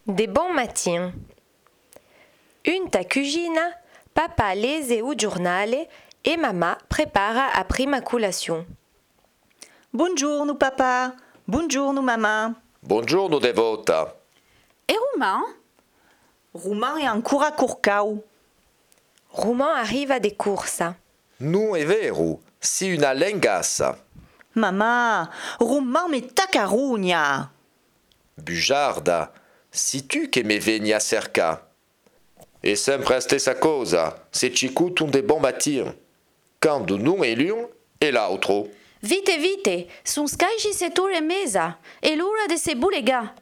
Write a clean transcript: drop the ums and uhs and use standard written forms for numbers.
Des bons matins. Une ta cucina, papa lese o giornale e mamma prepara a prima colazione. Buongiorno papa, buongiorno mamma. Buongiorno devota. E Romain? Romain è ancora corcao. Roman arriva de corsa. Non è vero, si una lengassa. Mamma, Romain mi tacarugna. Bugiarda, si tu che me veni a cerca. E sempre a stessa cosa, se ci cuton de bon matin. Quando non è l'un e l'altro. Vite, vite, sunt 6 setore e mesa. E l'ora de se bulega.